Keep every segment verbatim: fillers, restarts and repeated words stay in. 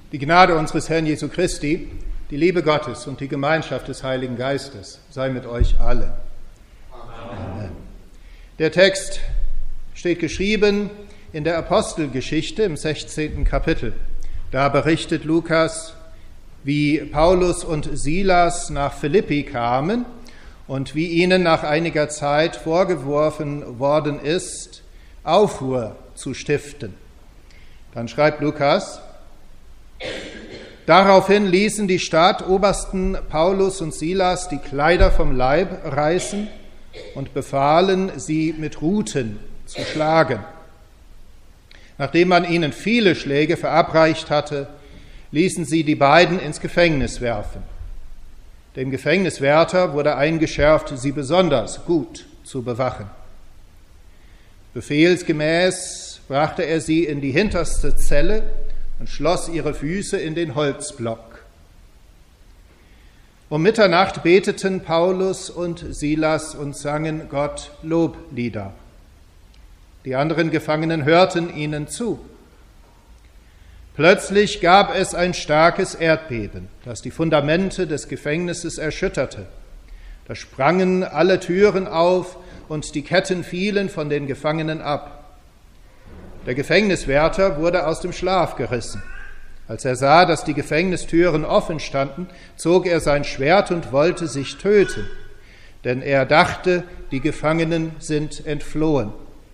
Die Gnade unseres Herrn Jesu Christi, die Liebe Gottes und die Gemeinschaft des Heiligen Geistes sei mit euch allen. Amen. Der Text steht geschrieben in der Apostelgeschichte im sechzehnten Kapitel. Da berichtet Lukas, wie Paulus und Silas nach Philippi kamen und wie ihnen nach einiger Zeit vorgeworfen worden ist, Aufruhr zu stiften. Dann schreibt Lukas: Daraufhin ließen die Stadtobersten Paulus und Silas die Kleider vom Leib reißen und befahlen, sie mit Ruten zu schlagen. Nachdem man ihnen viele Schläge verabreicht hatte, ließen sie die beiden ins Gefängnis werfen. Dem Gefängniswärter wurde eingeschärft, sie besonders gut zu bewachen. Befehlsgemäß brachte er sie in die hinterste Zelle und schloss ihre Füße in den Holzblock. Um Mitternacht beteten Paulus und Silas und sangen Gott Loblieder. Die anderen Gefangenen hörten ihnen zu. Plötzlich gab es ein starkes Erdbeben, das die Fundamente des Gefängnisses erschütterte. Da sprangen alle Türen auf und die Ketten fielen von den Gefangenen ab. Der Gefängniswärter wurde aus dem Schlaf gerissen. Als er sah, dass die Gefängnistüren offen standen, zog er sein Schwert und wollte sich töten, denn er dachte, die Gefangenen sind entflohen.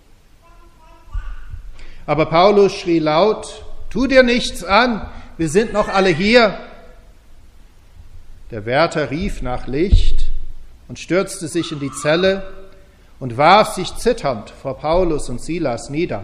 Aber Paulus schrie laut: Tu dir nichts an, wir sind noch alle hier. Der Wärter rief nach Licht und stürzte sich in die Zelle und warf sich zitternd vor Paulus und Silas nieder.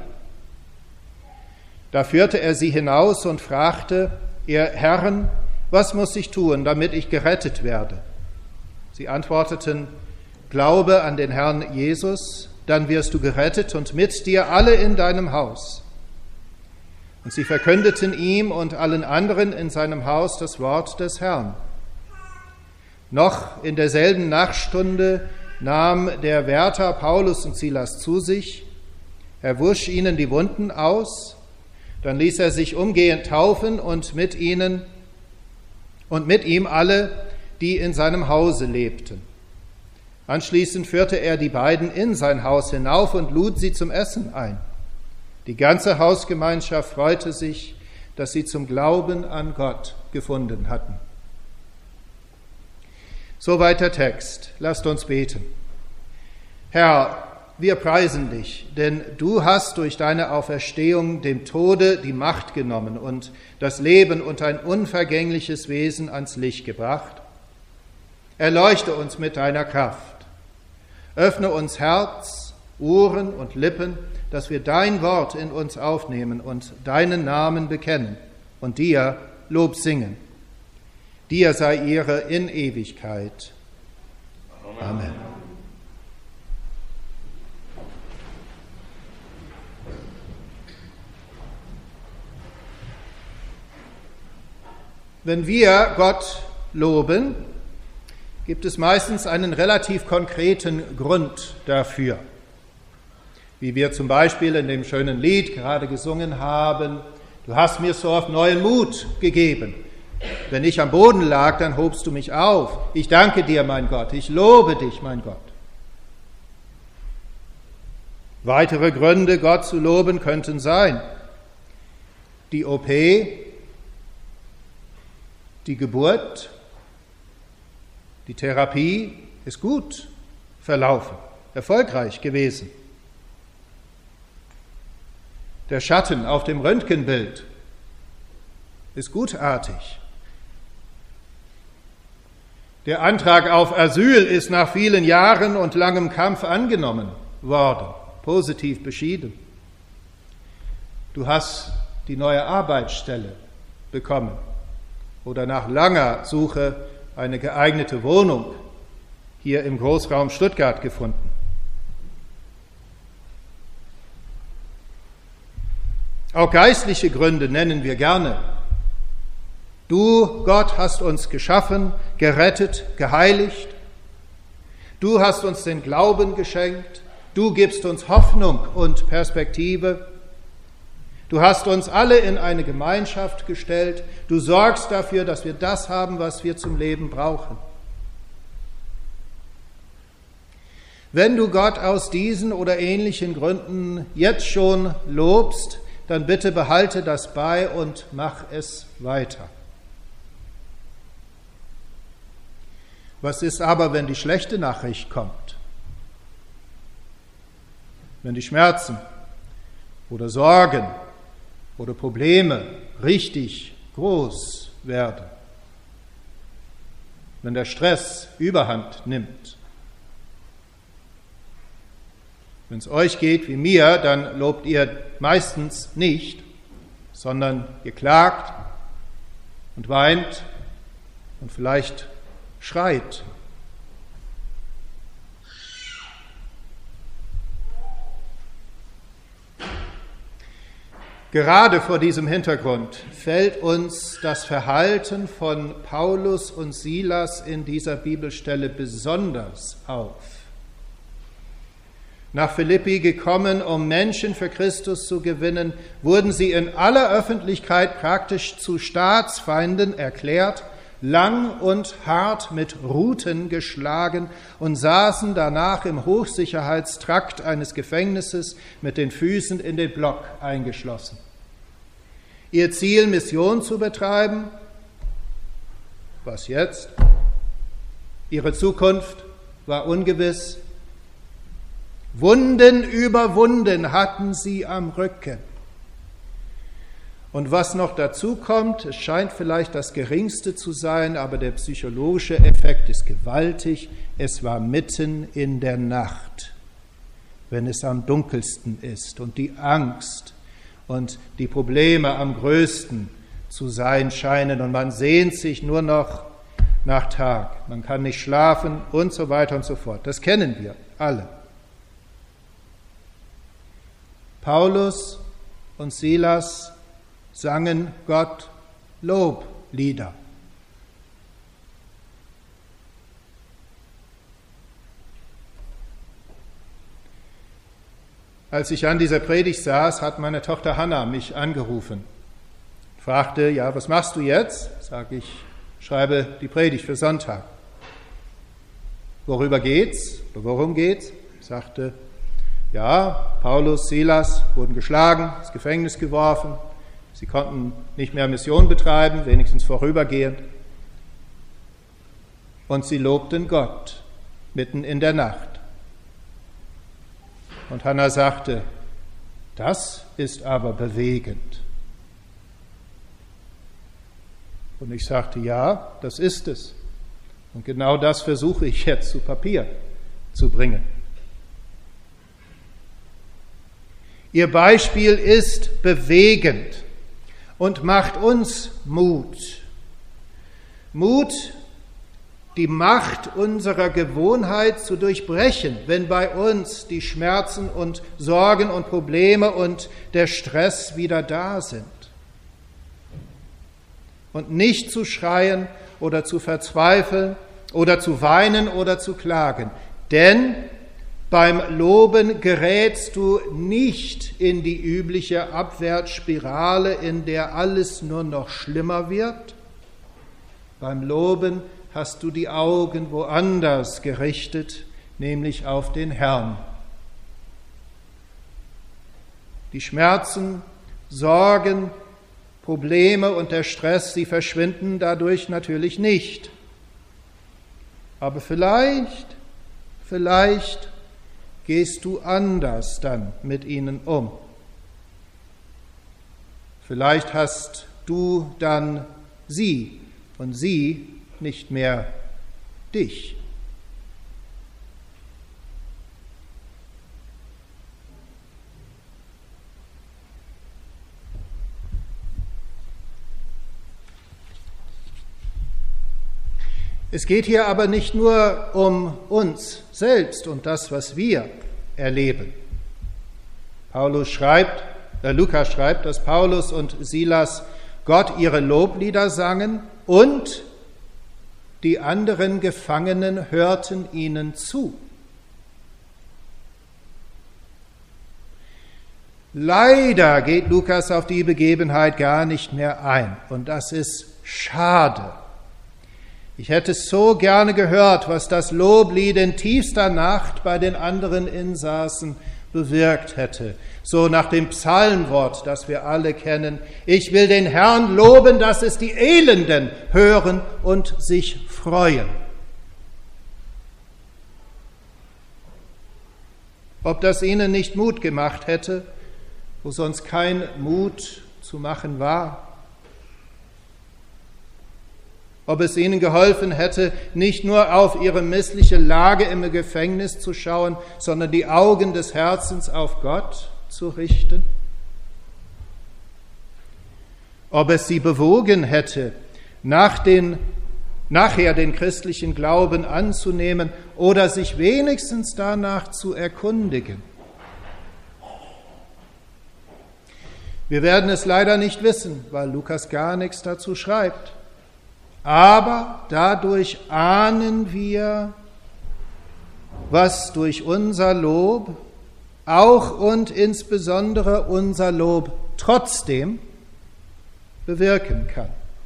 Da führte er sie hinaus und fragte: Ihr Herren, was muss ich tun, damit ich gerettet werde? Sie antworteten: Glaube an den Herrn Jesus, dann wirst du gerettet und mit dir alle in deinem Haus. Und sie verkündeten ihm und allen anderen in seinem Haus das Wort des Herrn. Noch in derselben Nachtstunde nahm der Wärter Paulus und Silas zu sich. Er wusch ihnen die Wunden aus. Dann ließ er sich umgehend taufen und mit ihnen und mit ihm alle, die in seinem Hause lebten. Anschließend führte er die beiden in sein Haus hinauf und lud sie zum Essen ein. Die ganze Hausgemeinschaft freute sich, dass sie zum Glauben an Gott gefunden hatten. Soweit der Text. Lasst uns beten. Herr, wir preisen dich, denn du hast durch deine Auferstehung dem Tode die Macht genommen und das Leben und ein unvergängliches Wesen ans Licht gebracht. Erleuchte uns mit deiner Kraft. Öffne uns Herz, Ohren und Lippen, dass wir dein Wort in uns aufnehmen und deinen Namen bekennen und dir Lob singen. Dir sei Ehre in Ewigkeit. Amen. Wenn wir Gott loben, gibt es meistens einen relativ konkreten Grund dafür. Wie wir zum Beispiel in dem schönen Lied gerade gesungen haben: Du hast mir so oft neuen Mut gegeben. Wenn ich am Boden lag, dann hobst du mich auf. Ich danke dir, mein Gott. Ich lobe dich, mein Gott. Weitere Gründe, Gott zu loben, könnten sein: die O P, die Geburt, die Therapie ist gut verlaufen, erfolgreich gewesen. Der Schatten auf dem Röntgenbild ist gutartig. Der Antrag auf Asyl ist nach vielen Jahren und langem Kampf angenommen worden, positiv beschieden. Du hast die neue Arbeitsstelle bekommen oder nach langer Suche eine geeignete Wohnung hier im Großraum Stuttgart gefunden. Auch geistliche Gründe nennen wir gerne. Du, Gott, hast uns geschaffen, gerettet, geheiligt. Du hast uns den Glauben geschenkt. Du gibst uns Hoffnung und Perspektive. Du hast uns alle in eine Gemeinschaft gestellt. Du sorgst dafür, dass wir das haben, was wir zum Leben brauchen. Wenn du Gott aus diesen oder ähnlichen Gründen jetzt schon lobst, dann bitte behalte das bei und mach es weiter. Was ist aber, wenn die schlechte Nachricht kommt? Wenn die Schmerzen oder Sorgen oder Probleme richtig groß werden? Wenn der Stress Überhand nimmt? Wenn es euch geht wie mir, dann lobt ihr meistens nicht, sondern ihr klagt und weint und vielleicht schreit. Gerade vor diesem Hintergrund fällt uns das Verhalten von Paulus und Silas in dieser Bibelstelle besonders auf. Nach Philippi gekommen, um Menschen für Christus zu gewinnen, wurden sie in aller Öffentlichkeit praktisch zu Staatsfeinden erklärt, lang und hart mit Ruten geschlagen und saßen danach im Hochsicherheitstrakt eines Gefängnisses mit den Füßen in den Block eingeschlossen. Ihr Ziel, Mission zu betreiben? Was jetzt? Ihre Zukunft war ungewiss. Wunden über Wunden hatten sie am Rücken. Und was noch dazu kommt, es scheint vielleicht das Geringste zu sein, aber der psychologische Effekt ist gewaltig. Es war mitten in der Nacht, wenn es am dunkelsten ist und die Angst und die Probleme am größten zu sein scheinen und man sehnt sich nur noch nach Tag. Man kann nicht schlafen und so weiter und so fort. Das kennen wir alle. Paulus und Silas sangen Gott Loblieder. Als ich an dieser Predigt saß, hat meine Tochter Hanna mich angerufen, fragte, ja, was machst du jetzt? Sag ich, schreibe die Predigt für Sonntag. Worüber geht's? Oder worum geht's? Sagte, ja, Paulus, Silas wurden geschlagen, ins Gefängnis geworfen. Sie konnten nicht mehr Mission betreiben, wenigstens vorübergehend. Und sie lobten Gott mitten in der Nacht. Und Hannah sagte, das ist aber bewegend. Und ich sagte, ja, das ist es. Und genau das versuche ich jetzt zu Papier zu bringen. Ihr Beispiel ist bewegend und macht uns Mut. Mut, die Macht unserer Gewohnheit zu durchbrechen, wenn bei uns die Schmerzen und Sorgen und Probleme und der Stress wieder da sind. Und nicht zu schreien oder zu verzweifeln oder zu weinen oder zu klagen. Denn beim Loben gerätst du nicht in die übliche Abwärtsspirale, in der alles nur noch schlimmer wird. Beim Loben hast du die Augen woanders gerichtet, nämlich auf den Herrn. Die Schmerzen, Sorgen, Probleme und der Stress, sie verschwinden dadurch natürlich nicht. Aber vielleicht, vielleicht gehst du anders dann mit ihnen um. Vielleicht hast du dann sie und sie nicht mehr dich. Es geht hier aber nicht nur um uns selbst und das, was wir erleben. Paulus schreibt, äh, Lukas schreibt, dass Paulus und Silas Gott ihre Loblieder sangen und die anderen Gefangenen hörten ihnen zu. Leider geht Lukas auf die Begebenheit gar nicht mehr ein. Und das ist schade. Ich hätte so gerne gehört, was das Loblied in tiefster Nacht bei den anderen Insassen bewirkt hätte. So nach dem Psalmwort, das wir alle kennen. Ich will den Herrn loben, dass es die Elenden hören und sich freuen. Ob das ihnen nicht Mut gemacht hätte, wo sonst kein Mut zu machen war. Ob es ihnen geholfen hätte, nicht nur auf ihre missliche Lage im Gefängnis zu schauen, sondern die Augen des Herzens auf Gott zu richten. Ob es sie bewogen hätte, nach den, nachher den christlichen Glauben anzunehmen oder sich wenigstens danach zu erkundigen. Wir werden es leider nicht wissen, weil Lukas gar nichts dazu schreibt. Aber dadurch ahnen wir, was durch unser Lob, auch und insbesondere unser Lob trotzdem bewirken kann.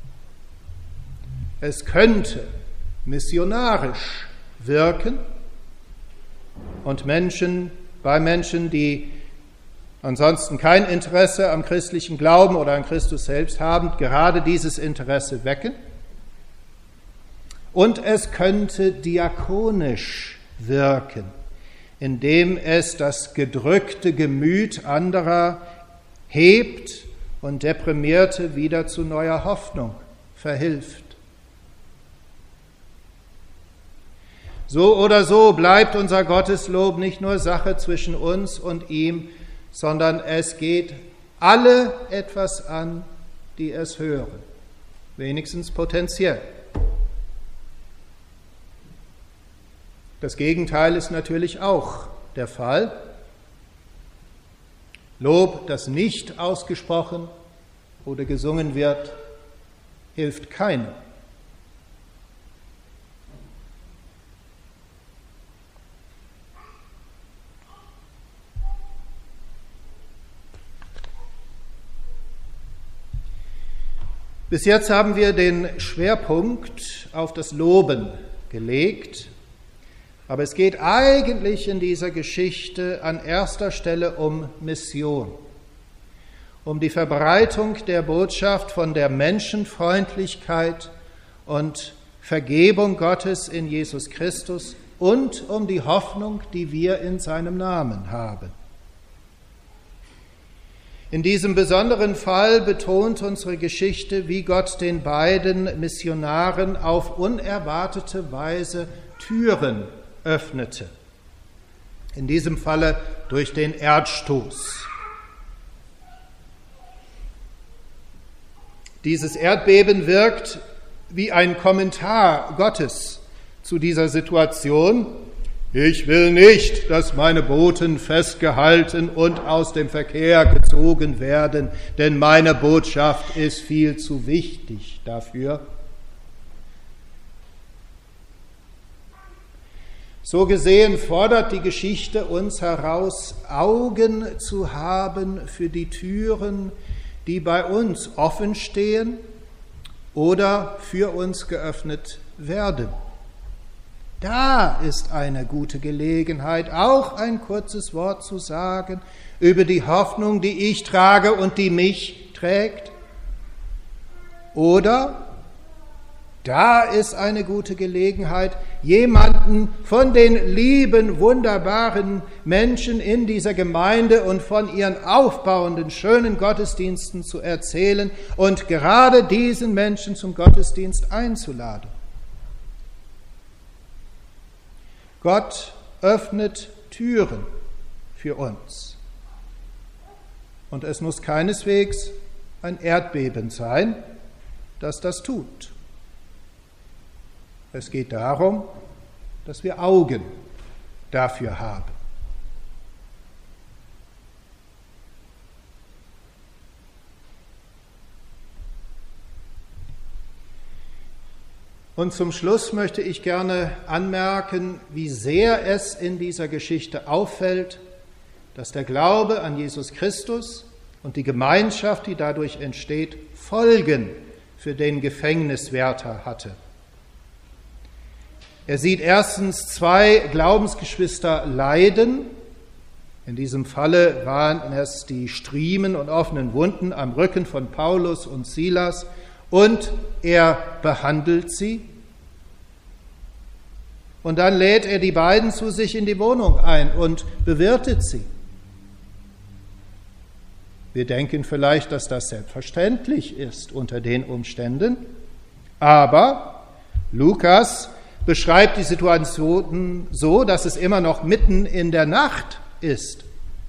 Es könnte missionarisch wirken und Menschen, bei Menschen, die ansonsten kein Interesse am christlichen Glauben oder an Christus selbst haben, gerade dieses Interesse wecken. Und es könnte diakonisch wirken, indem es das gedrückte Gemüt anderer hebt und Deprimierte wieder zu neuer Hoffnung verhilft. So oder so bleibt unser Gotteslob nicht nur Sache zwischen uns und ihm, sondern es geht alle etwas an, die es hören, wenigstens potenziell. Das Gegenteil ist natürlich auch der Fall. Lob, das nicht ausgesprochen oder gesungen wird, hilft keinem. Bis jetzt haben wir den Schwerpunkt auf das Loben gelegt. Aber es geht eigentlich in dieser Geschichte an erster Stelle um Mission, um die Verbreitung der Botschaft von der Menschenfreundlichkeit und Vergebung Gottes in Jesus Christus und um die Hoffnung, die wir in seinem Namen haben. In diesem besonderen Fall betont unsere Geschichte, wie Gott den beiden Missionaren auf unerwartete Weise Türen öffnete. In diesem Falle durch den Erdstoß. Dieses Erdbeben wirkt wie ein Kommentar Gottes zu dieser Situation. Ich will nicht, dass meine Boten festgehalten und aus dem Verkehr gezogen werden, denn meine Botschaft ist viel zu wichtig dafür. So gesehen fordert die Geschichte uns heraus, Augen zu haben für die Türen, die bei uns offen stehen oder für uns geöffnet werden. Da ist eine gute Gelegenheit, auch ein kurzes Wort zu sagen über die Hoffnung, die ich trage und die mich trägt. Oder da ist eine gute Gelegenheit, jemanden von den lieben, wunderbaren Menschen in dieser Gemeinde und von ihren aufbauenden, schönen Gottesdiensten zu erzählen und gerade diesen Menschen zum Gottesdienst einzuladen. Gott öffnet Türen für uns. Und es muss keineswegs ein Erdbeben sein, das das tut. Es geht darum, dass wir Augen dafür haben. Und zum Schluss möchte ich gerne anmerken, wie sehr es in dieser Geschichte auffällt, dass der Glaube an Jesus Christus und die Gemeinschaft, die dadurch entsteht, Folgen für den Gefängniswärter hatte. Er sieht erstens zwei Glaubensgeschwister leiden. In diesem Falle waren es die Striemen und offenen Wunden am Rücken von Paulus und Silas, und er behandelt sie. Und dann lädt er die beiden zu sich in die Wohnung ein und bewirtet sie. Wir denken vielleicht, dass das selbstverständlich ist unter den Umständen, aber Lukas beschreibt die Situation so, dass es immer noch mitten in der Nacht ist.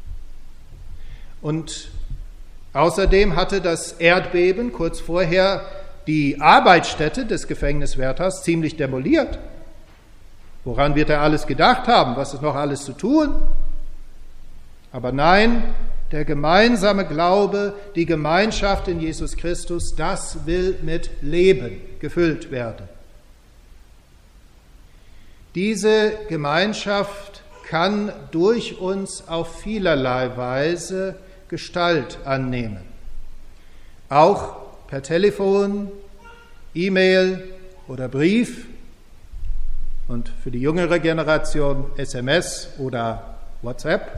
Und außerdem hatte das Erdbeben kurz vorher die Arbeitsstätte des Gefängniswärters ziemlich demoliert. Woran wird er alles gedacht haben? Was ist noch alles zu tun? Aber nein, der gemeinsame Glaube, die Gemeinschaft in Jesus Christus, das will mit Leben gefüllt werden. Diese Gemeinschaft kann durch uns auf vielerlei Weise Gestalt annehmen. Auch per Telefon, E-Mail oder Brief und für die jüngere Generation S M S oder WhatsApp.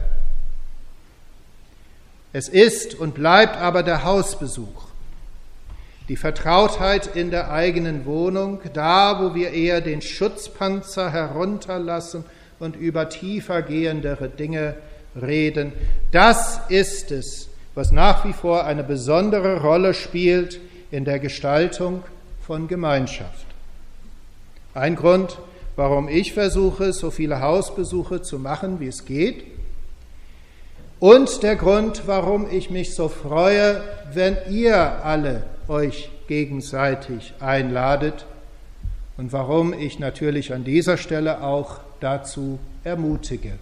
Es ist und bleibt aber der Hausbesuch, die Vertrautheit in der eigenen Wohnung, da, wo wir eher den Schutzpanzer herunterlassen und über tiefer gehendere Dinge reden. Das ist es, was nach wie vor eine besondere Rolle spielt in der Gestaltung von Gemeinschaft. Ein Grund, warum ich versuche, so viele Hausbesuche zu machen, wie es geht. Und der Grund, warum ich mich so freue, wenn ihr alle euch gegenseitig einladet und warum ich natürlich an dieser Stelle auch dazu ermutige.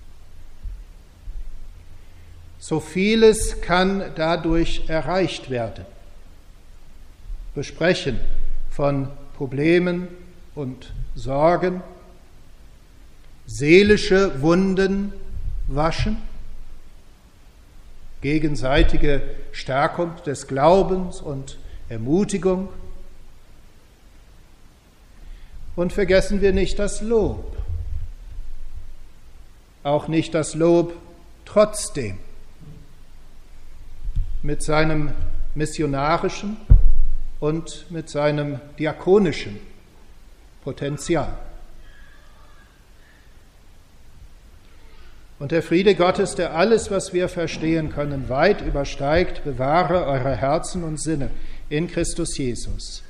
So vieles kann dadurch erreicht werden. Besprechen von Problemen und Sorgen, seelische Wunden waschen, gegenseitige Stärkung des Glaubens und Ermutigung. Und vergessen wir nicht das Lob, auch nicht das Lob trotzdem, mit seinem missionarischen und mit seinem diakonischen Potenzial. Und der Friede Gottes, der alles, was wir verstehen können, weit übersteigt, bewahre eure Herzen und Sinne in Christus Jesus.